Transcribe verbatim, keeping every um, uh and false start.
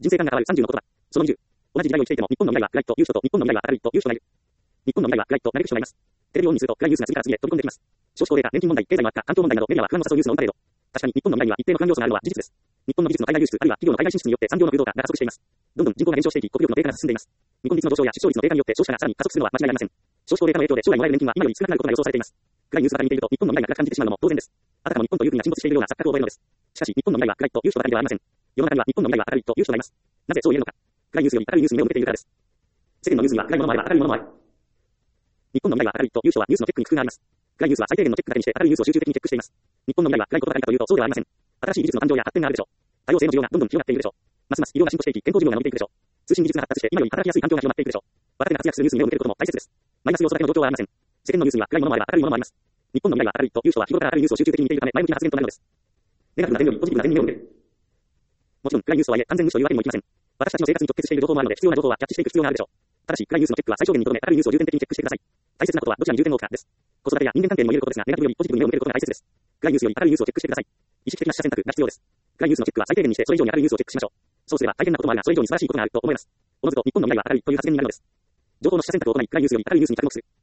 人生観が変わるさんじゅうの言葉。そのにじゅう。同じ時代を生きていても、日本の未来は暗いという人と、日本の未来は明るいという人がいる。日本の未来は暗いとなる人がいます。テレビをオンにすると、暗いニュースが次から次へ飛び込んできます。少子高齢化、年金問題、経済の悪化、環境問題など、メディアは不安を誘うニュースのオンパレード。確かに、日本の未来には一定の不安要素があるのは事実です。日本の技術の海外流出、あるいは企業の海外進出によって産業の空洞化が加速しています。どんどん人口が減少していき、国力の低下が進んでいます。日本率の上昇や出生率の低下によって少子化がさらに加速するのは間違いありません。少子高齢化の影響で将来もらえる年金は今より少なくなることが予想されています。暗いニュースばかり見ていると、日本の未来が暗く感じてしまうのも当然です。あたかも日本という国が沈没しているような錯覚を覚えるのです。しかし、日本の未来は暗いという人ばかりではありません。世の中には日本の未来は明るいという人がいます。なぜそう言えるのか。暗いニュースより明るいニュースに目を向けているからです。世間のニュースには暗いものもあれば明るいものもある。日本の未来は明るいという人はニュースのチェックに工夫があります。暗いニュースは最低限のチェックだけにして明るいニュースを集中的にチェックしています。日本の未来は暗いことばかりかというとそうではありません。新しい技術の誕生や発展があるでしょう。多様性の需要がどんどん広がっているでしょう。ますます医療が進歩していき、健康寿命が伸びていくでしょう。通信技術が発達して今より働きやすい環境が広まっていくでしょう。若手が活躍するニュースに目を向けることも大切です。マイナス要素だけの状況はありません。世間のニュースには暗いものもあれば明るいものもあります。日本の未来は明るいという人は日頃から明るいニュースを集中的に見ているため前向きな発言となるのです。ネガティブな点よりポジティブな点に目を向ける。もちろん暗いニュースとはいえ完全無視というわけにもいきません。私たちの生活に直結している情報もあるので必要な情報はキャッチしていく必要があるでしょう。ただし暗いニュースのチェックは最小限にとどめ明るいニュースを重点的にチェックしてください。大切なことはどちらに重点を置くかです。子育てや人間関係にも言えることですが、ネガティブよりポジティブに目を向けることが大切です。暗いニュースより明るいニュースをチェックしてください。意識的な取捨選択が必要です。暗いニュースのチェックは最低限にしてそれ以上に明るいニュースをチェックしましょう。そうすれば大変なこともあるがそれ以上に素晴らしいことがあると思います。おのずと日本の未来は明るいという作戦になるのです。情報の取捨選択を行い、暗いニュースより明るいニュースに着目する。